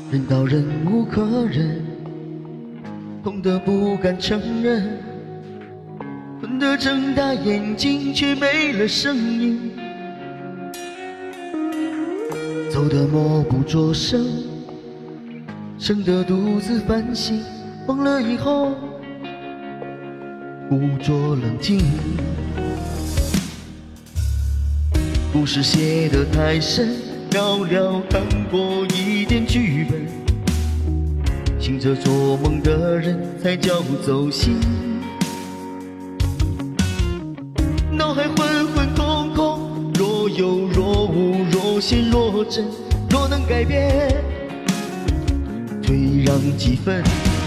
人到忍无可忍，痛得不敢承认，困得睁大眼睛却没了声音，走得默不作声，生得独自反省，疯了以后故作冷静。故事写得太深，寥寥看过一点剧本，醒着做梦的人才叫走心。脑海浑浑空空，若有若无，若现若真，若能改变，退让几分。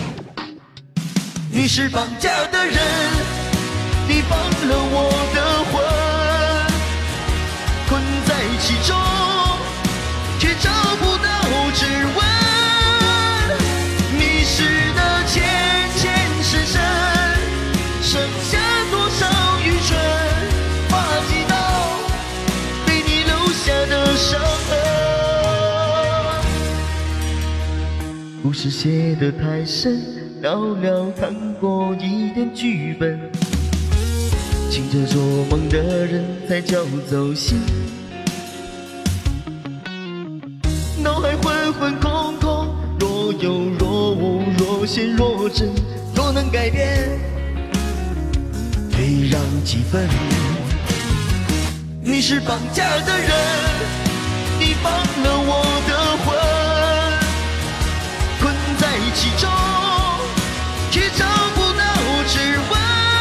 你是绑架的人，你绑了我的魂，困在其中却找不到指纹。迷失的浅浅深深，剩下多少愚蠢，画几道被你留下的伤痕。故事写得太深，寥寥看过一点剧本，醒着做梦的人才叫走心。脑海浑浑空空，若有若无，若现若真，若能改变，退让几分。你是绑架的人，你绑了我的魂，困在其中却找不到指纹。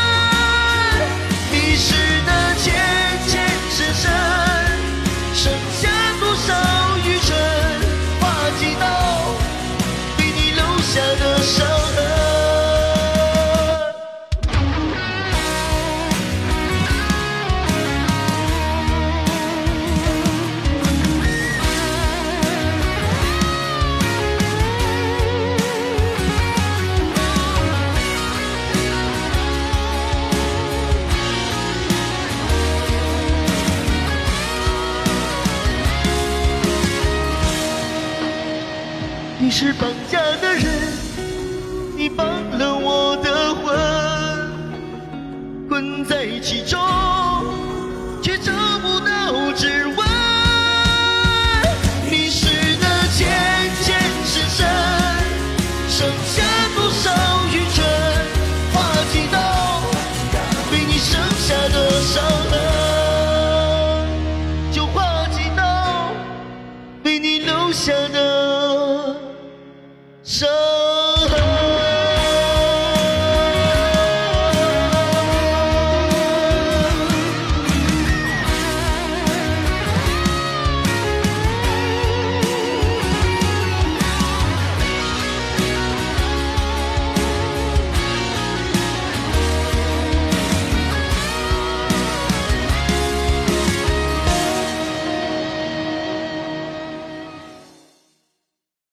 迷失的浅浅深深，剩下多少愚蠢，画几道被你留下的伤痕。你是绑架的人，你绑了我的魂，困在其中却找不到指纹。迷失的浅浅深深，剩下多少愚蠢，画几道被你剩下的伤痕，就画几道被你留下的